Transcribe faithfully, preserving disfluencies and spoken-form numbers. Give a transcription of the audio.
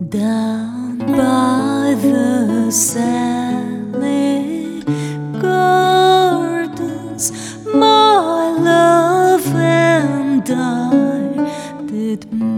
Down by the Sally Gardens, my love and I did